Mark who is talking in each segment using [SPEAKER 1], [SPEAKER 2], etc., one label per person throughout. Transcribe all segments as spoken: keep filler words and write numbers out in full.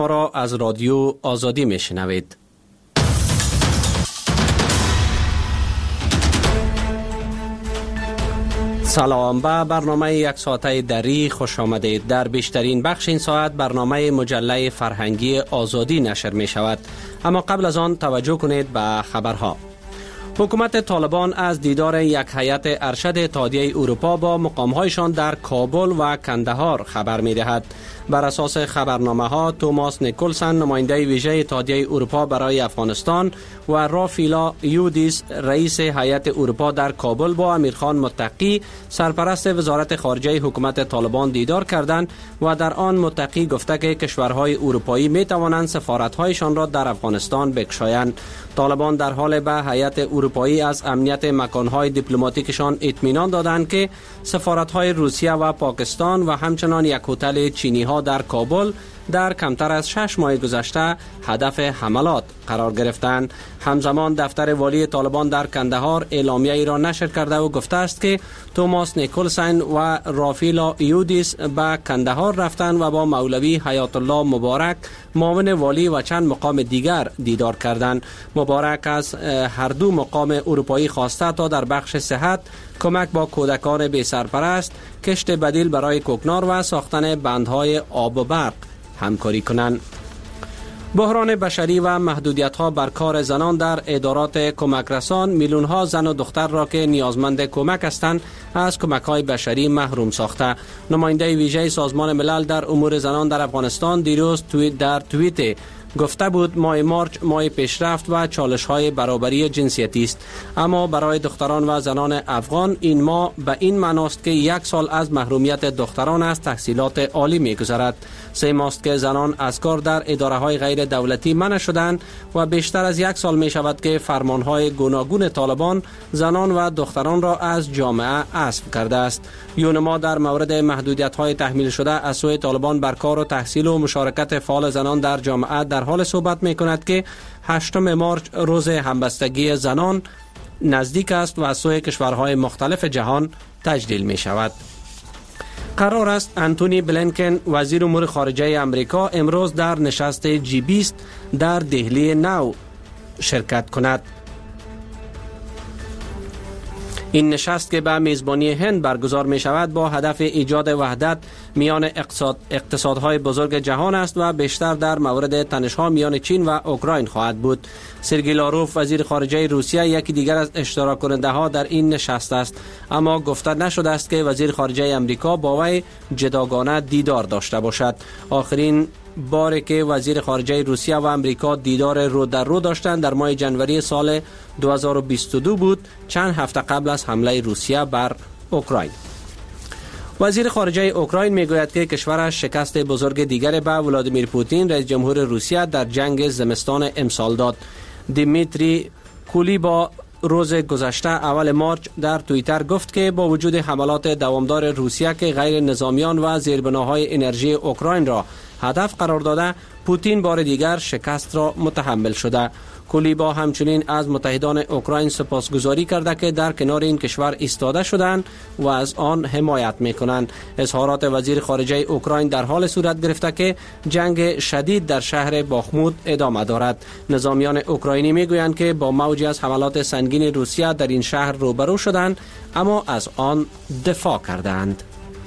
[SPEAKER 1] ما را از رادیو آزادی میشنوید. سلام، به برنامه یک ساعته دری خوش آمدید. در بیشترین بخش این ساعت برنامه مجله فرهنگی آزادی نشر می شود. اما قبل از آن توجه کنید به خبرها. حکومت طالبان از دیدار یک هیئت ارشد اتحادیه اروپا با مقامهایشان در کابل و کندهار خبر می دهد. بر اساس خبرنامه ها، توماس نیکولسن نماینده ویژه اتحادیه اروپا برای افغانستان و رافیلا یودیس رئیس هیئت اروپا در کابل با امیرخان متقی سرپرست وزارت خارجه حکومت طالبان دیدار کردند و در آن متقی گفته که کشورهای اروپایی می توانند سفارت‌هایشان را در افغانستان بگشایند. طالبان در حال به هیئت اروپایی از امنیت مکانهای دیپلماتیکشان اطمینان دادند که سفارت‌های روسیه و پاکستان و همچنان یک هتل چینی ها در کابل در کمتر از شش ماه گذشته هدف حملات قرار گرفتند. همزمان دفتر والی طالبان در کندهار اعلامیه ای را نشر کرده و گفته است که توماس نیکولسن و رافیلا یودیس به کندهار رفتند و با مولوی حیات الله مبارک معاون والی و چند مقام دیگر دیدار کردند. مبارک از هر دو مقام اروپایی خواسته تا در بخش صحت کمک با کودکان بی سرپرست، کشت بدیل برای کوکنار و ساختن بندهای آب و برق همکاری کنند. بحران بشری و محدودیت‌ها بر کار زنان در ادارات کمک رسان میلیون‌ها زن و دختر را که نیازمند کمک هستند از کمک‌های بشری محروم ساخته. نماینده ویژه سازمان ملل در امور زنان در افغانستان دیروز توییت در توییت گفته بود ماه مارچ ماه پیشرفت و چالش‌های برابری جنسیتی است، اما برای دختران و زنان افغان این ماه به این معناست که یک سال از محرومیت دختران از تحصیلات عالی می‌گذرد. سه ماست که زنان از کار در اداره‌های غیر دولتی منع شدند و بیشتر از یک سال می‌شود که فرمان‌های گوناگون طالبان زنان و دختران را از جامعه حذف کرده است. یونما در مورد محدودیت‌های تحمیل شده از سوی طالبان بر کار و تحصیل و مشارکت فعال زنان در جامعه در حال صحبت می کند که هشتم مارچ روز همبستگی زنان نزدیک است و از سوی کشورهای مختلف جهان تجلیل می شود. قرار است انتونی بلینکن وزیر امور خارجه امریکا امروز در نشست جی بیست در دهلی نو شرکت کند. این نشست که به میزبانی هند برگزار می شود با هدف ایجاد وحدت میان اقتصاد اقتصادهای بزرگ جهان است و بیشتر در مورد تنش‌ها میان چین و اوکراین خواهد بود. سرگئی لاروف وزیر خارجه روسیه یکی دیگر از اشتراک کننده ها در این نشست است، اما گفته نشده است که وزیر خارجه امریکا با وی جداگانه دیدار داشته باشد. آخرین باری که وزیر خارجه روسیه و امریکا دیدار رو در رو داشتند در ماه جنوری سال دو هزار و بیست و دو بود، چند هفته قبل از حمله روسیه بر اوکراین. وزیر خارجه اوکراین میگوید که کشورش شکست بزرگ دیگر به ولادیمیر پوتین رئیس جمهور روسیه در جنگ زمستان امسال داد. دیمیتری کولیبا روز گذشته اول مارچ در توییتر گفت که با وجود حملات دوامدار روسیه که غیر نظامیان و زیربناهای انرژی اوکراین را هدف قرار داده، پوتین بار دیگر شکست را متحمل شده. کولیبا همچنین از متحدان اوکراین سپاسگزاری کرده که در کنار این کشور ایستاده شدند و از آن حمایت میکنند. اظهارات وزیر خارجه اوکراین در حال صورت گرفته که جنگ شدید در شهر باخمود ادامه دارد. نظامیان اوکراینی میگویند که با موجی از حملات سنگین روسیه در این شهر روبرو شدند، اما از آن دفاع کردند.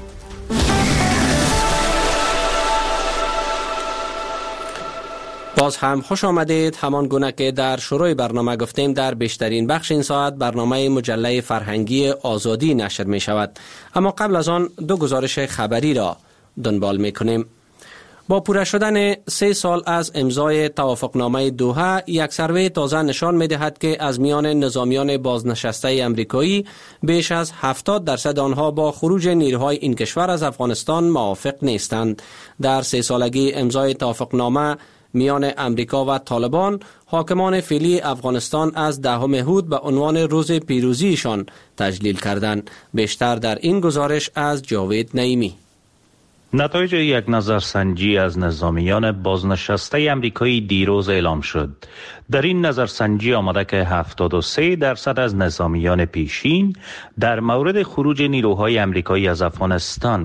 [SPEAKER 1] باز هم خوش آمدید. همان گونه که در شروع برنامه گفتیم در بیشترین بخش این ساعت برنامه مجله فرهنگی آزادی نشر می شود، اما قبل از آن دو گزارش خبری را دنبال می کنیم. با پوره شدن سه سال از امضای توافقنامه دوحه، یک سروی تازه نشان می دهد که از میان نظامیان بازنشسته امریکایی بیش از هفتاد درصد آنها با خروج نیروهای این کشور از افغانستان موافق نیستند. در سه سالگی امضای توافقنامه میان امریکا و طالبان، حاکمان فعلی افغانستان از دهم هود به عنوان روز پیروزیشان تجلیل کردند. بیشتر در این گزارش از جاوید نعیمی.
[SPEAKER 2] نتایج یک نظرسنجی از نظامیان بازنشسته امریکایی دیروز اعلام شد. در این نظرسنجی آمده که هفتاد و سه درصد از نظامیان پیشین در مورد خروج نیروهای امریکایی از افغانستان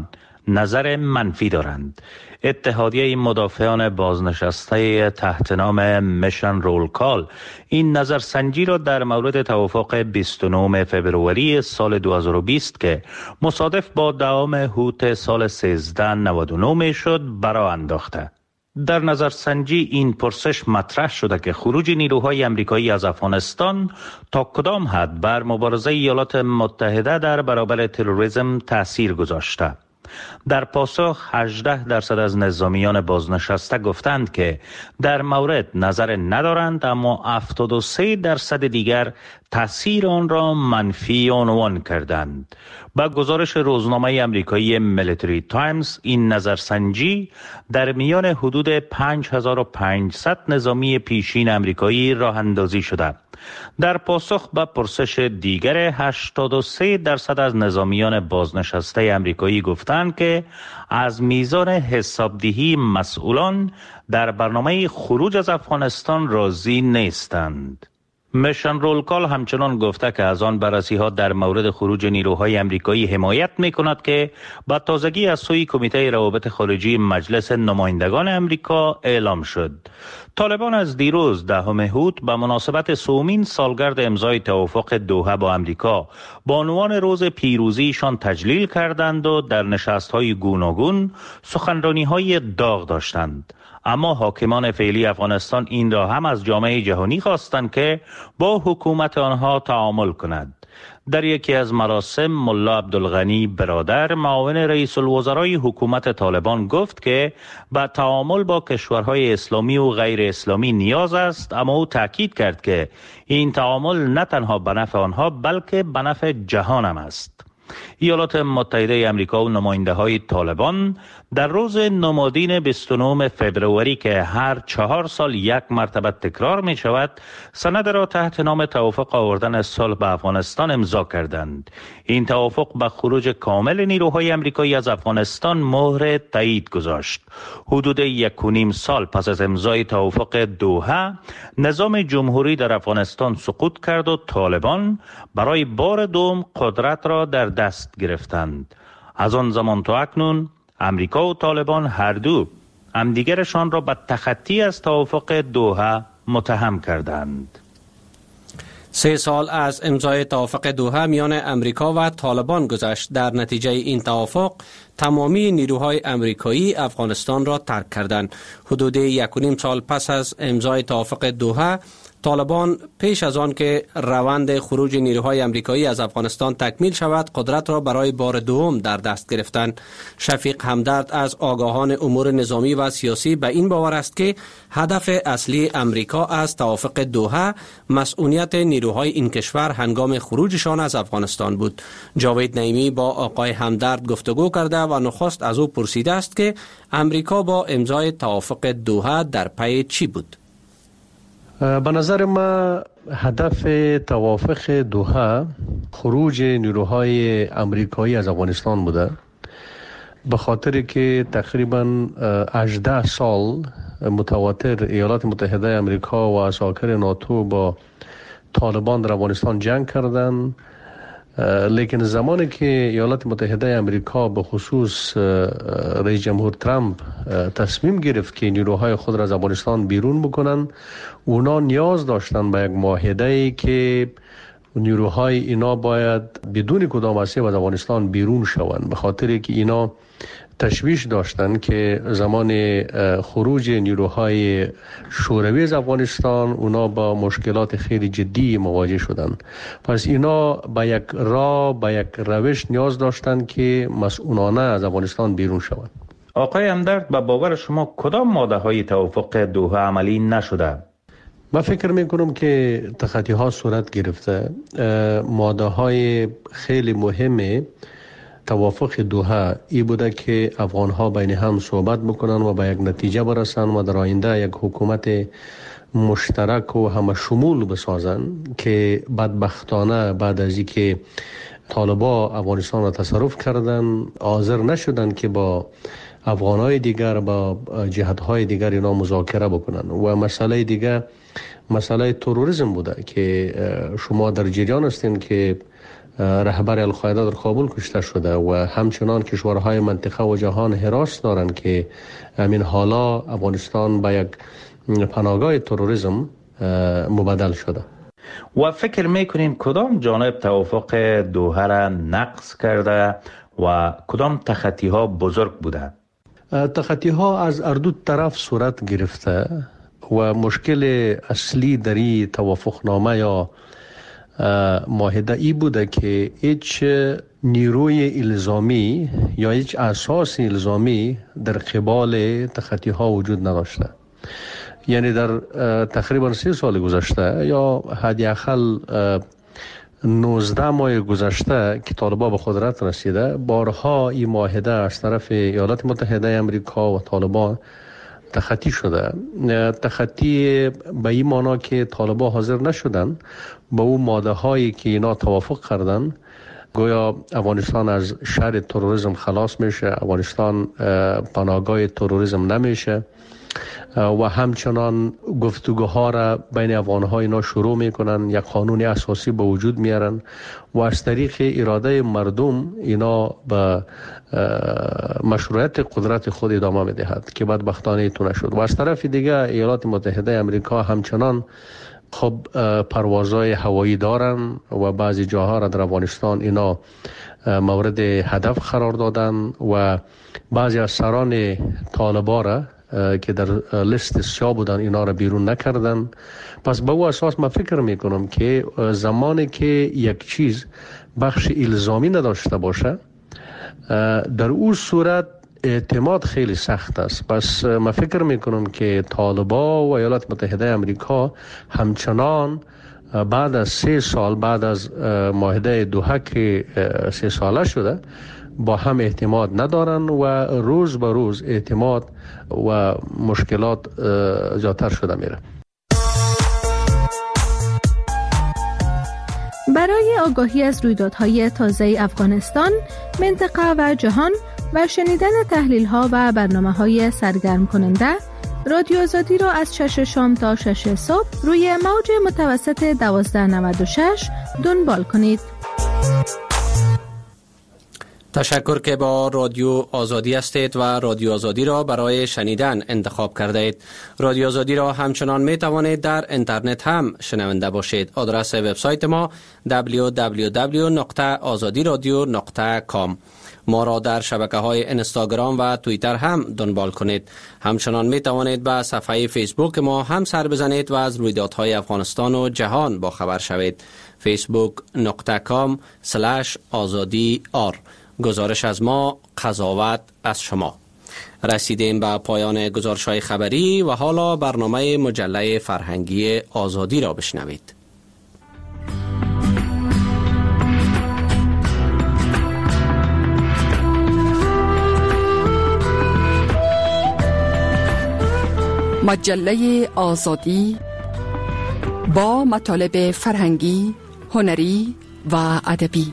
[SPEAKER 2] نظر منفی دارند. اتحادیه مدافعان بازنشسته تحت نام میشن رول کال این نظرسنجی را در مورد توافق بیست و نهم فوریه سال دو هزار و بیست که مصادف با دهم هوت سال سیزده نود و نه شد برآ انداخته. در نظرسنجی این پرسش مطرح شده که خروج نیروهای امریکایی از افغانستان تا کدام حد بر مبارزه ایالات متحده در برابر تروریسم تأثیر گذاشته. در پاسخ هجده درصد از نظامیان بازنشسته گفتند که در مورد نظر ندارند، اما هفتاد و سه درصد دیگر تأثیر آن را منفی عنوان کردند. با گزارش روزنامه امریکایی میلیتری تایمز این نظرسنجی در میان حدود پنج هزار و پانصد نظامی پیشین امریکایی راه اندازی شده. در پاسخ به پرسش دیگر هشتاد و سه درصد از نظامیان بازنشسته امریکایی گفتند که از میزان حسابدهی مسئولان در برنامه خروج از افغانستان راضی نیستند. میشن رول کال همچنان گفته که از آن بررسی‌ها در مورد خروج نیروهای امریکایی حمایت می‌کند که با تازگی از سوی کمیته روابط خارجی مجلس نمایندگان امریکا اعلام شد. طالبان از دیروز دهم هوت به مناسبت سومین سالگرد امضای توافق دوحه با امریکا با عنوان روز پیروزیشان تجلیل کردند و در نشست‌های گوناگون سخنرانی‌های داغ داشتند. اما حاکمان فعلی افغانستان این را هم از جامعه جهانی خواستند که با حکومت آنها تعامل کند. در یکی از مراسم ملا عبدالغنی برادر معاون رئیس الوزرای حکومت طالبان گفت که با تعامل با کشورهای اسلامی و غیر اسلامی نیاز است، اما او تاکید کرد که این تعامل نه تنها به نفع آنها بلکه به نفع جهان هم است. ایالات متحده امریکا و نماینده های طالبان در روز نمادین بیست و نهم فوریه که هر چهار سال یک مرتبه تکرار می شود، سند را تحت نام توافق آوردن صلح به افغانستان امضا کردند. این توافق به خروج کامل نیروهای امریکایی از افغانستان مهر تایید گذاشت. حدود یک و نیم سال پس از امضای توافق دوحه، نظام جمهوری در افغانستان سقوط کرد و طالبان برای بار دوم قدرت را در دست گرفتند. از آن زمان تا اکنون امریکا و طالبان هر دو همدیگرشان را به تخطی از توافق دوحه متهم کردند.
[SPEAKER 1] سه سال از امضای توافق دوحه میان امریکا و طالبان گذشت. در نتیجه این توافق تمامی نیروهای امریکایی افغانستان را ترک کردند. حدود یک و نیم سال پس از امضای توافق دوحه، طالبان پیش از آن که روند خروج نیروهای امریکایی از افغانستان تکمیل شود، قدرت را برای بار دوم در دست گرفتند. شفیق همدرد از آگاهان امور نظامی و سیاسی به این باور است که هدف اصلی امریکا از توافق دوحه مسئولیت نیروهای این کشور هنگام خروجشان از افغانستان بود. جاوید نعیمی با آقای همدرد گفتگو کرده و نخست از او پرسیده است که امریکا با امضای توافق دوحه در پی چی بود؟
[SPEAKER 3] به نظر ما هدف توافق دوحه خروج نیروهای امریکایی از افغانستان بوده، به خاطر که تقریبا هجده سال متواتر ایالات متحده امریکا و اساکر ناتو با طالبان در افغانستان جنگ کردند، لیکن زمانی که ایالات متحده امریکا به خصوص رئیس جمهور ترامپ تصمیم گرفت که نیروهای خود را از افغانستان بیرون بکنن، اونا نیاز داشتن به یک معاهده‌ای که نیروهای اینا باید بدون کدام وسیله از افغانستان بیرون شوند، به خاطر که اینا تشویش داشتن که زمان خروج نیروهای شوروی از افغانستان اونا با مشکلات خیلی جدی مواجه شدن. پس اینا با یک راه با یک روش نیاز داشتن که مسئولانه از افغانستان بیرون شوند.
[SPEAKER 2] آقای همدرد، به باور شما کدام ماده های توافق دوحه عملی نشده؟
[SPEAKER 3] من فکر میکنم که تخطی ها صورت گرفته. ماده های خیلی مهمه توافق دوحه ای بوده که افغان ها بین هم صحبت بکنن و به یک نتیجه برسن و در آینده یک حکومت مشترک و همه شمول بسازن که بدبختانه بعد از اینکه طالبان افغانستان را تصرف کردن حاضر نشدن که با افغانای دیگر با جهت‌های دیگر اینا مذاکره بکنن. و مسئله دیگر مسئله تروریسم بوده که شما در جریان هستین که رهبر القاعده در کابل کشته شده و همچنان کشورهای منطقه و جهان حراس دارند که همین حالا افغانستان به یک پناهگاه تروریسم مبدل شده.
[SPEAKER 2] و فکر میکنین کدام جانب توافق دوحه را نقض کرده و کدام تخطی ها بزرگ بوده؟
[SPEAKER 3] تخطی ها از هر دو طرف صورت گرفته و مشکل اصلی در این توافق نامه یا معاهده ای بوده که هیچ نیروی الزامی یا هیچ اساس الزامی در قبال تخطی ها وجود نداشته. یعنی در تقریبا سه سال گذشته یا حداقل نوزده ماه گذشته که طالبان به قدرت رسیده، بارها این معاهده از طرف ایالات متحده آمریکا و طالبان تخطی شده. تخطی به این معنا که طالبان حاضر نشدن با اون ماده هایی که اینا توافق کردن، گویا افغانستان از شر تروریسم خلاص میشه، افغانستان پناهگاه تروریسم نمیشه و همچنان گفتگوها را بین افغان‌ها اینا شروع میکنن، یک قانون اساسی به وجود میارن و از طریق اراده مردم اینا به مشروعیت قدرت خود ادامه میدهد که بدبختانه ایتو نشد. و از طرف دیگه ایالات متحده آمریکا همچنان خب پروازهای هوایی دارن و بعضی جاها را در افغانستان اینا مورد هدف قرار دادن و بعضی از سران طالبان را که در لیست سیاه بودن اینا را بیرون نکردن. پس به او اساس من فکر میکنم که زمانی که یک چیز بخش الزامی نداشته باشه در اون صورت اعتماد خیلی سخت است. پس من فکر میکنم که طالبان و ایالات متحده آمریکا همچنان بعد از سه سال بعد از معاهده دوحه که سه ساله شده با هم اعتماد ندارن و روز به روز اعتماد و مشکلات زیادتر شده میره.
[SPEAKER 4] برای آگاهی از رویدادهای تازه افغانستان، منطقه و جهان و شنیدن تحلیل‌ها و برنامه‌های سرگرم کننده، رادیو آزادی را از شش شام تا شش صبح روی موج متوسط دوازده نود و شش دنبال کنید.
[SPEAKER 1] تشکر که با رادیو آزادی هستید و رادیو آزادی را برای شنیدن انتخاب کرده اید. رادیو آزادی را همچنان می توانید در اینترنت هم شنونده باشید. آدرس وبسایت ما دبلیو دبلیو دبلیو نقطه آزادی رادیو نقطه کام. ما را در شبکه‌های اینستاگرام و توییتر هم دنبال کنید. همچنان می توانید به صفحه فیسبوک ما هم سر بزنید و از رویدادهای افغانستان و جهان با خبر شوید. فیسبوک نقطه کام سلش آزادی آر. گزارش از ما، قضاوت از شما. رسیدیم به پایان گزارش‌های خبری و حالا برنامه مجله فرهنگی آزادی را بشنوید.
[SPEAKER 5] مجله آزادی با مطالب فرهنگی، هنری و ادبی.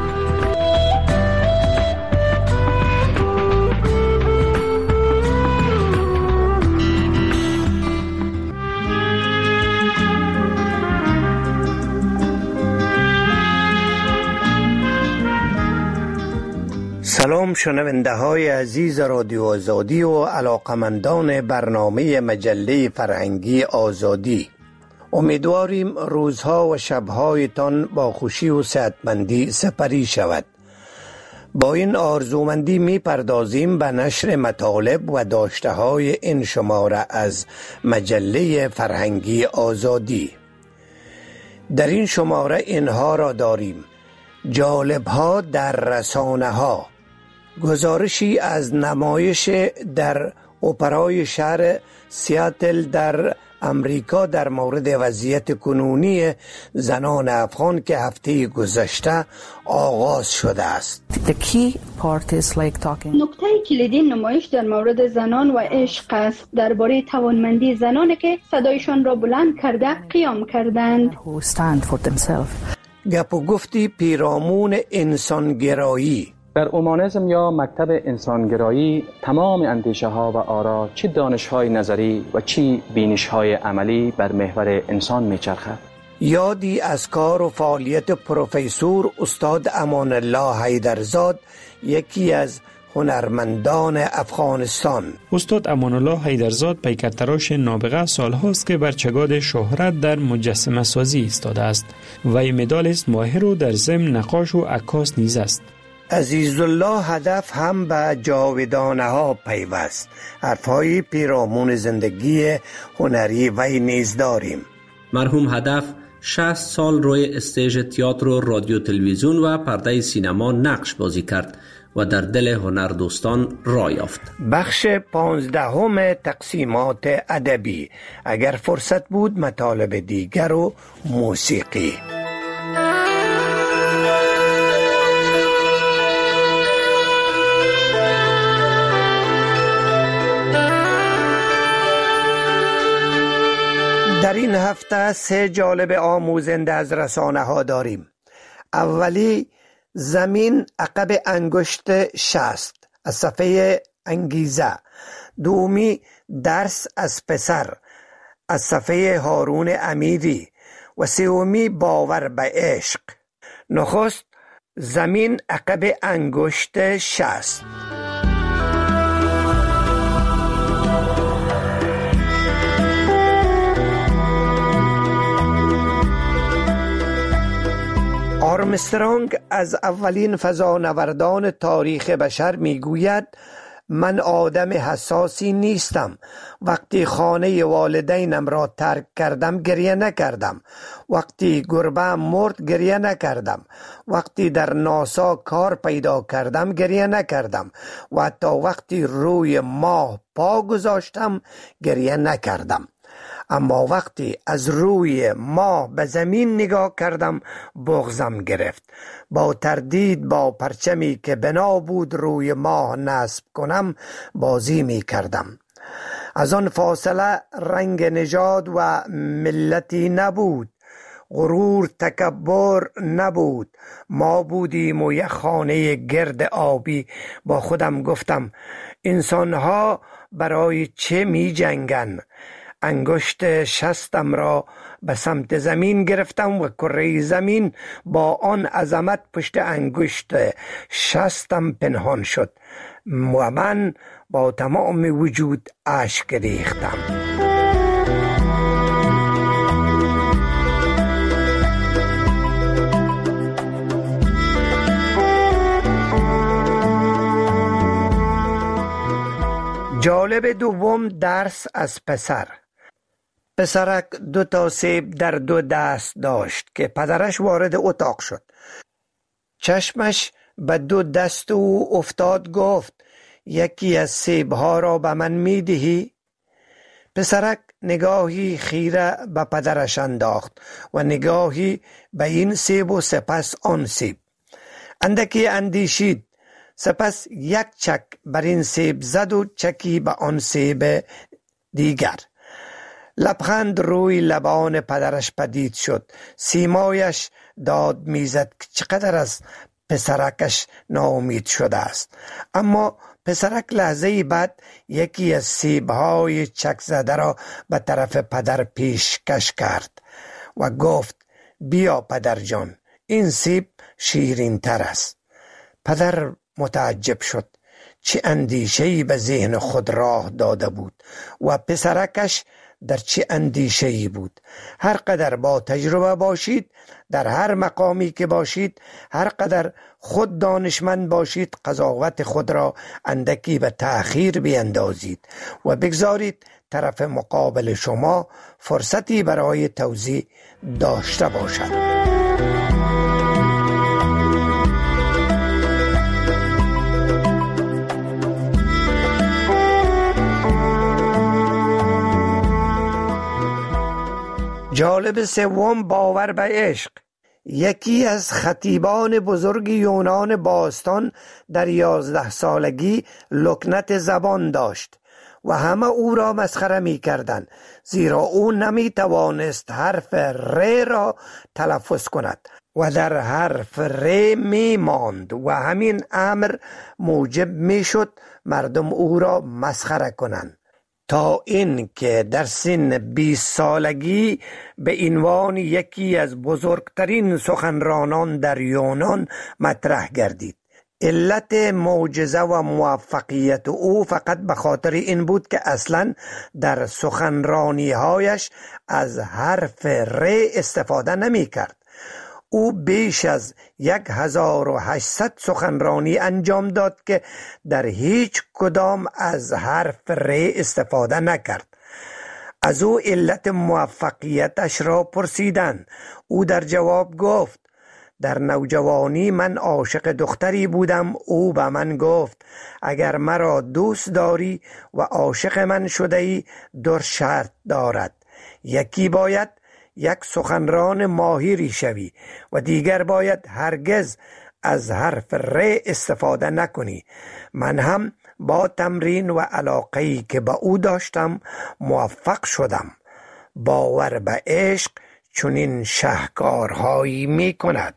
[SPEAKER 6] سلام شنونده های عزیز رادیو آزادی و علاقمندان برنامه مجله فرهنگی آزادی. امیدواریم روزها و شبهایتان با خوشی و صحتمندی سپری شود. با این آرزومندی می پردازیم به نشر مطالب و داشته های این شماره از مجله فرهنگی آزادی. در این شماره اینها را داریم: جالب‌ها در رسانه ها، گزارشی از نمایش در اپرای شهر سیاتل در امریکا در مورد وضعیت کنونی زنان افغان که هفته گذشته آغاز شده است.
[SPEAKER 7] نکته کلیدی نمایش در مورد زنان و عشق است، درباره توانمندی زنانی که صدایشان را بلند کرده قیام کردند.
[SPEAKER 6] گپ و گفتی پیرامون انسانگرایی.
[SPEAKER 8] در اومانیسم یا مکتب انسانگرایی تمام اندیشه ها و آرا، چه دانش های نظری و چه بینش های عملی بر محور انسان می چرخد.
[SPEAKER 6] یادی از کار و فعالیت پروفسور استاد امان الله حیدرزاد، یکی از هنرمندان افغانستان.
[SPEAKER 9] استاد امان الله حیدرزاد پیکرتراش نابغه سالهاست که بر چگاد شهرت در مجسمه سازی ایستاده است. وی مدالست ماهر و در ضمن نقاش و عکاس نیز است.
[SPEAKER 6] عزیزالله هدف هم به جاودانه ها پیوست. حرفهای پیرامون زندگی هنری وی نیز داریم.
[SPEAKER 1] مرحوم هدف شصت سال روی استیج تئاتر و رادیو تلویزیون و پرده سینما نقش بازی کرد و در دل هنردوستان راه یافت.
[SPEAKER 6] بخش پانزدهم تقسیمات ادبی. اگر فرصت بود مطالب دیگر و موسیقی. در این هفته سه جالب آموزنده از رسانه ها داریم. اولی زمین عقب انگشت شست از صفحه انگیزه. دومی درس از پسر از صفحه هارون امیری و سومی باور به عشق. نخست زمین عقب انگشت شست. آرمسترانگ از اولین فضانوردان تاریخ بشر میگوید من آدم حساسی نیستم. وقتی خانه والدینم را ترک کردم گریه نکردم. وقتی گربه مرد گریه نکردم. وقتی در ناسا کار پیدا کردم گریه نکردم. و حتی وقتی روی ماه پا گذاشتم گریه نکردم. اما وقتی از روی ماه به زمین نگاه کردم بغضم گرفت. با تردید با پرچمی که بنا بود روی ماه نصب کنم بازی می کردم. از آن فاصله رنگ نژاد و ملتی نبود. غرور تکبر نبود. ما بودیم و یک خانه گرد آبی. با خودم گفتم انسانها برای چه می جنگن؟ انگشت شستم را به سمت زمین گرفتم و کره زمین با آن عظمت پشت انگشت شستم پنهان شد و من با تمام وجود اشک ریختم. جالب دوم درس از پسر. پسرک دو تا سیب در دو دست داشت که پدرش وارد اتاق شد. چشمش به دو دست او افتاد. گفت یکی از سیبها را به من می دهی؟ پسرک نگاهی خیره به پدرش انداخت و نگاهی به این سیب و سپس آن سیب. اندکی اندیشید، سپس یک چک بر این سیب زد و چکی به آن سیب دیگر. لبخند روی لبان پدرش پدید شد. سیمایش داد میزد که چقدر از پسرکش ناامید شده است. اما پسرک لحظه بعد یکی از سیبهای چک زده را به طرف پدر پیشکش کرد و گفت بیا پدر جان، این سیب شیرین تر است. پدر متعجب شد. چه اندیشه‌ای به ذهن خود راه داده بود و پسرکش در چه اندیشه‌ای بود. هر قدر با تجربه باشید، در هر مقامی که باشید، هر قدر خود دانشمند باشید، قضاوت خود را اندکی به تأخیر بیندازید و بگذارید طرف مقابل شما فرصتی برای توضیح داشته باشد. جالب سوم باور به عشق. یکی از خطیبان بزرگ یونان باستان در یازده سالگی لکنت زبان داشت و همه او را مسخره می کردند، زیرا او نمی توانست حرف ر را تلفظ کند و در حرف ر می ماند و همین امر موجب می شد مردم او را مسخره کنند. تا این که در سن بیست سالگی به عنوان یکی از بزرگترین سخنرانان در یونان مطرح گردید. علت معجزه و موفقیت او فقط به خاطر این بود که اصلا در سخنرانی هایش از حرف ر استفاده نمی کرد. او بیش از یک هزار و هشتصد سخنرانی انجام داد که در هیچ کدام از حرف ر استفاده نکرد. از او علت موفقیتش را پرسیدند. او در جواب گفت: در نوجوانی من عاشق دختری بودم. او به من گفت: اگر مرا دوست داری و عاشق من شده ای، دو شرط دارد. یکی باید یک سخنران ماهری شوی و دیگر باید هرگز از حرف ر استفاده نکنی. من هم با تمرین و علاقه‌ای که به او داشتم موفق شدم. باور به عشق چنین شاهکارهایی می کند.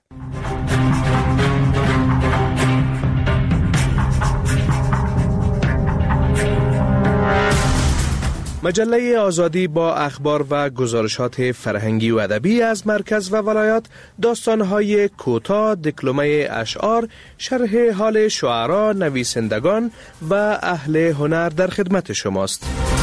[SPEAKER 10] مجله آزادی با اخبار و گزارشات فرهنگی و ادبی از مرکز و ولایات، داستان‌های کوتاه، دکلمه اشعار، شرح حال شعرا، نویسندگان و اهل هنر در خدمت شماست.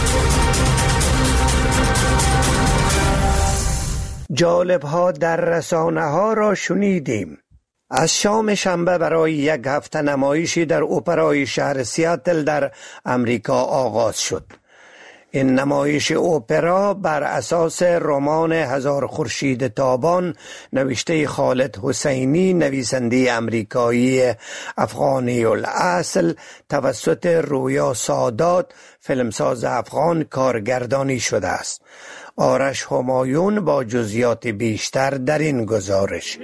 [SPEAKER 6] جالب ها در رسانه ها را شنیدیم. از شام شنبه برای یک هفته نمایشی در اپرای شهر سیاتل در امریکا آغاز شد. این نمایش اپرا بر اساس رمان هزار خورشید تابان نوشته خالد حسینی، نویسنده امریکایی افغانی الاصل، توسط رویا سادات، فیلمساز افغان، کارگردانی شده است. آرش همایون با جزئیات بیشتر در این گزارش.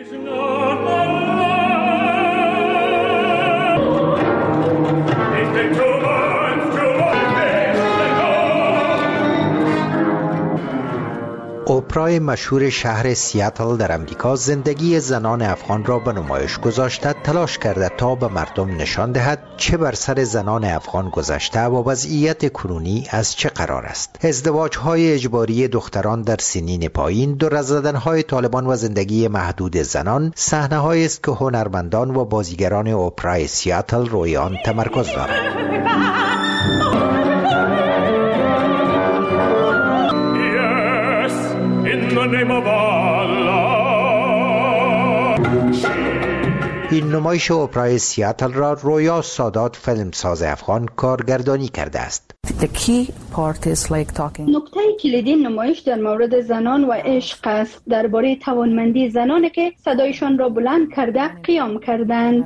[SPEAKER 11] اپرای مشهور شهر سیاتل در امریکا زندگی زنان افغان را به نمایش گذاشته، تلاش کرده تا به مردم نشان دهد چه بر سر زنان افغان گذشته و وضعیت کنونی از چه قرار است. ازدواج‌های اجباری دختران در سنین پایین، دور زدن‌های طالبان و زندگی محدود زنان، صحنه‌هایی است که هنرمندان و بازیگران اپرای سیاتل روی آن تمرکز دارند. این نمایش اپرای سیاتل را رویا سادات، فیلمساز افغان، کارگردانی کرده است.
[SPEAKER 7] نکته کلیدی نمایش در مورد زنان و عشق است، درباره توانمندی زنانی که صدایشان را بلند کرده قیام کردند.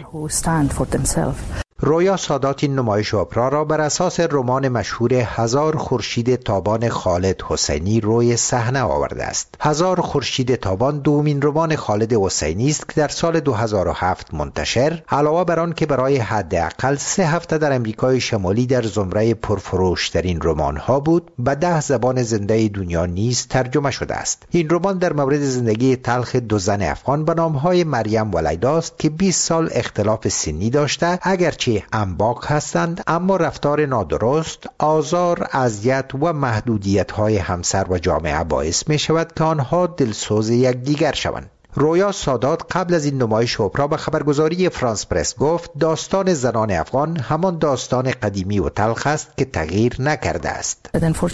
[SPEAKER 11] رویا سادات این نمایش اپرا را بر اساس رمان مشهور هزار خورشید تابان خالد حسینی روی صحنه آورده است. هزار خورشید تابان دومین رمان خالد حسینی است که در سال دو هزار و هفت منتشر، علاوه بر آن که برای حداقل سه هفته در امریکای شمالی در زمره پرفروشترین رمان‌ها بود، به ده زبان زنده دنیا نیز ترجمه شده است. این رمان در مورد زندگی تلخ دو زن افغان به نام‌های مریم و لیلا است که بیست سال اختلاف سنی داشته، اگرچه انباک هستند، اما رفتار نادرست، آزار، اذیت و محدودیت‌های همسر و جامعه باعث می شود که آنها دلسوز یکدیگر شوند. رویا سادات قبل از این نمایش اپرا به خبرگزاری فرانس پرس گفت داستان زنان افغان همان داستان قدیمی و تلخ است که تغییر نکرده است.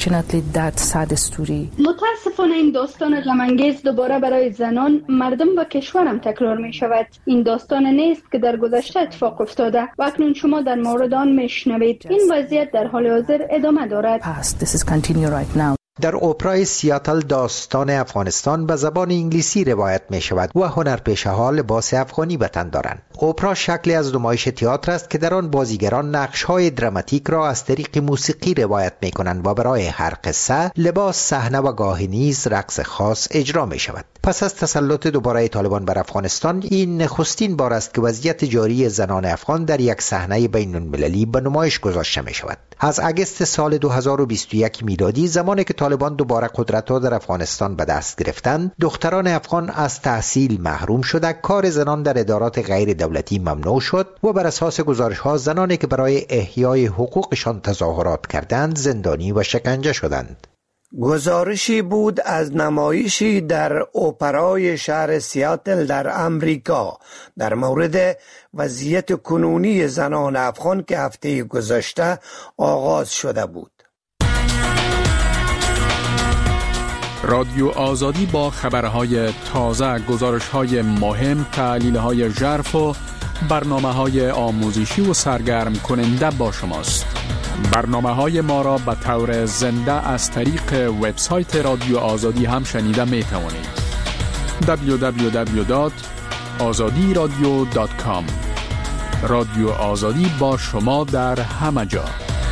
[SPEAKER 7] متاسفانه این داستان غم‌انگیز دوباره برای زنان، مردم و کشورم تکرار می شود. این داستان نیست که در گذشته اتفاق افتاده و اکنون شما در مورد آن میشنوید. این وضعیت در حال حاضر ادامه دارد.
[SPEAKER 11] در اپرای سیاتل داستان افغانستان به زبان انگلیسی روایت می شود و هنرپیشه ها لباس افغانی به تن دارند. اپرا شکلی از نمایش تئاتر است که در آن بازیگران نقش های دراماتیک را از طریق موسیقی روایت می کنند و برای هر قصه لباس، صحنه و گاهی نیز رقص خاص اجرا می شود. پس از تسلط دوباره طالبان بر افغانستان، این نخستین بار است که وضعیت جاری زنان افغان در یک صحنه بین المللی به نمایش گذاشته می شود. از اگست سال دو هزار و بیست و یک میلادی، زمانی که طالبان دوباره قدرت را در افغانستان به دست گرفتند، دختران افغان از تحصیل محروم شده، کار زنان در ادارات غیر دولتی ممنوع شد و بر اساس گزارش‌ها زنانی که برای احیای حقوقشان تظاهرات کردند زندانی و شکنجه شدند.
[SPEAKER 6] گزارشی بود از نمایشی در اپرای شهر سیاتل در امریکا در مورد وضعیت کنونی زنان افغان که هفته گذشته آغاز شده بود.
[SPEAKER 12] رادیو آزادی با خبرهای تازه، گزارش‌های مهم، تحلیل‌های ژرف و برنامه‌های آموزشی و سرگرم کننده با شماست. برنامه‌های ما را به طور زنده از طریق وبسایت رادیو آزادی هم شنیده می توانید. دبلیو دبلیو دبلیو دات آزادی رادیو دات کام. رادیو آزادی با شما در همه جا.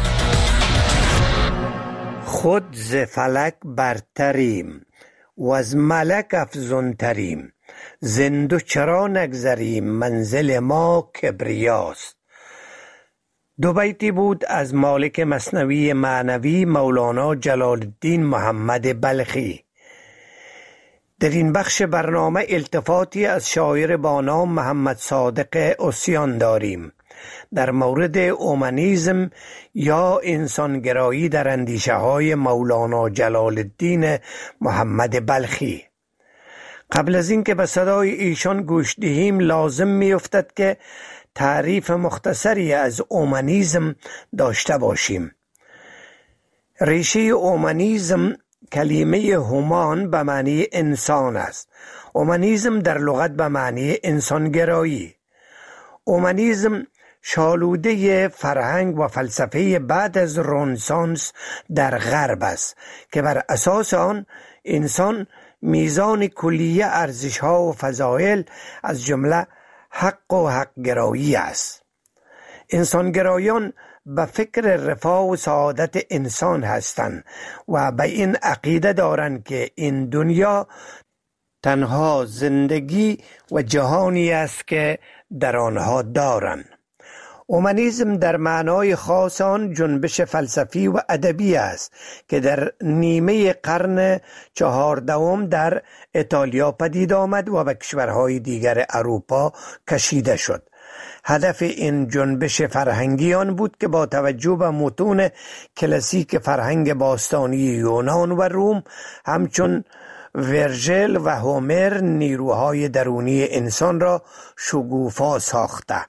[SPEAKER 6] خود ز فلک برتریم و از ملک افزونتریم، زندو چرا نگذریم منزل ما کبریاست. دو بیتی بود از مالک مثنوی معنوی مولانا جلال الدین محمد بلخی. در این بخش برنامه التفاتی از شاعر با نام محمد صادق عصیان داریم در مورد اومانیسم یا انسانگرایی در اندیشه های مولانا جلال الدین محمد بلخی. قبل از اینکه به صدای ایشان گوش دهیم لازم می افتد که تعریف مختصری از اومانیسم داشته باشیم. ریشه اومانیسم کلمه هومان به معنی انسان است. اومانیسم در لغت به معنی انسانگرایی. اومانیسم شالوده فرهنگ و فلسفه بعد از رنسانس در غرب است که بر اساس آن انسان میزان کلیه ارزش‌ها و فضایل از جمله حق و حق‌گرایی است. انسانگرایان به فکر رفاه و سعادت انسان هستند و به این عقیده دارند که این دنیا تنها زندگی و جهانی است که در آنها دارند. اومانیسم در معنای خاص آن جنبش فلسفی و ادبی است که در نیمه قرن چهاردهم در ایتالیا پدید آمد و به کشورهای دیگر اروپا کشیده شد. هدف این جنبش فرهنگی آن بود که با توجه به متون کلاسیک فرهنگ باستانی یونان و روم همچون ورژل و هومر نیروهای درونی انسان را شگوفا ساخته،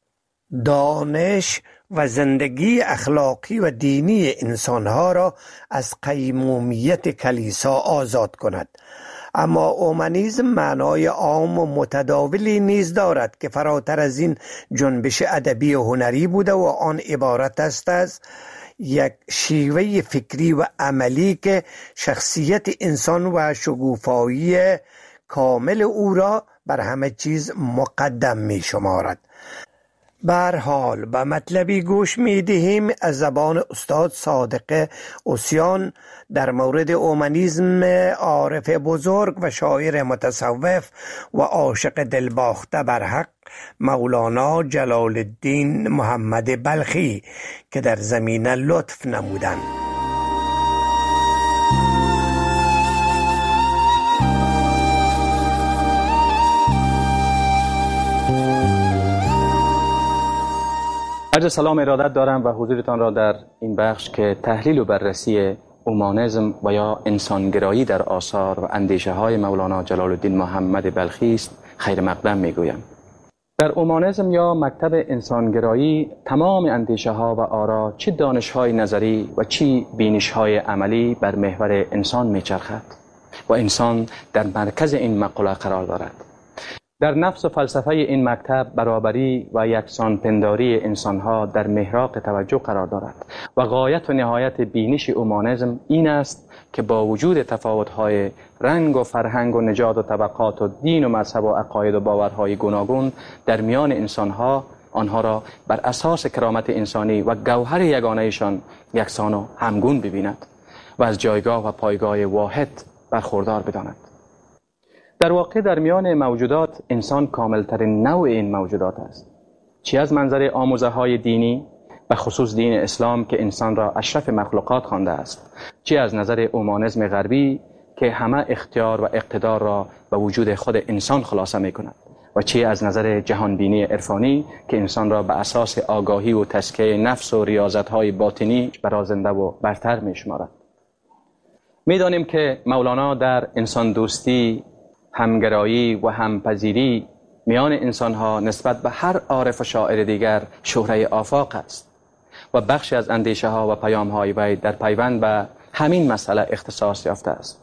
[SPEAKER 6] دانش و زندگی اخلاقی و دینی انسانها را از قیمومیت کلیسا آزاد کند. اما اومانیسم معنای عام و متداولی نیز دارد که فراتر از این جنبش ادبی و هنری بوده و آن عبارت است از یک شیوه فکری و عملی که شخصیت انسان و شگوفایی کامل او را بر همه چیز مقدم می شمارد. به هر حال به مطلبی گوش می دهیم از زبان استاد صادق عصیان در مورد اومانیسم عارف بزرگ و شاعر متصوف و عاشق دلباخته بر حق مولانا جلال الدین محمد بلخی که در زمینه لطف نمودند.
[SPEAKER 8] عرض سلام ارادت دارم و حضورتان را در این بخش که تحلیل و بررسی اومانیسم و یا انسانگرایی در آثار و اندیشه های مولانا جلال الدین محمد بلخی است خیر مقدم میگویم. در اومانیسم یا مکتب انسانگرایی تمام اندیشه ها و آرا چه دانش های نظری و چه بینش های عملی بر محور انسان میچرخد و انسان در مرکز این مقوله قرار دارد. در نفس و فلسفه این مکتب برابری و یکسان پنداری انسانها در محراق توجه قرار دارد و غایت و نهایت بینش اومانیسم این است که با وجود تفاوت‌های رنگ و فرهنگ و نژاد و طبقات و دین و مذهب و عقاید و باورهای گوناگون در میان انسانها آنها را بر اساس کرامت انسانی و گوهر یگانه‌شان یکسان و همگون ببیند و از جایگاه و پایگاه واحد برخوردار بداند. در واقع در میان موجودات انسان کاملترین نوع این موجودات است، چه از منظر آموزه های دینی و خصوص دین اسلام که انسان را اشرف مخلوقات خوانده است، چه از نظر اومانیسم غربی که همه اختیار و اقتدار را به وجود خود انسان خلاصه می کند و چه از نظر جهانبینی عرفانی که انسان را به اساس آگاهی و تزکیه نفس و ریاضت‌های باطنی برازنده و برتر می شمارد. می دانیم که مولانا در انسان دوستی، همگرایی و همپذیری میان انسانها نسبت به هر عارف و شاعر دیگر شهره آفاق است و بخشی از اندیشه ها و پیام های وی در پیوند به همین مسئله اختصاص یافته است.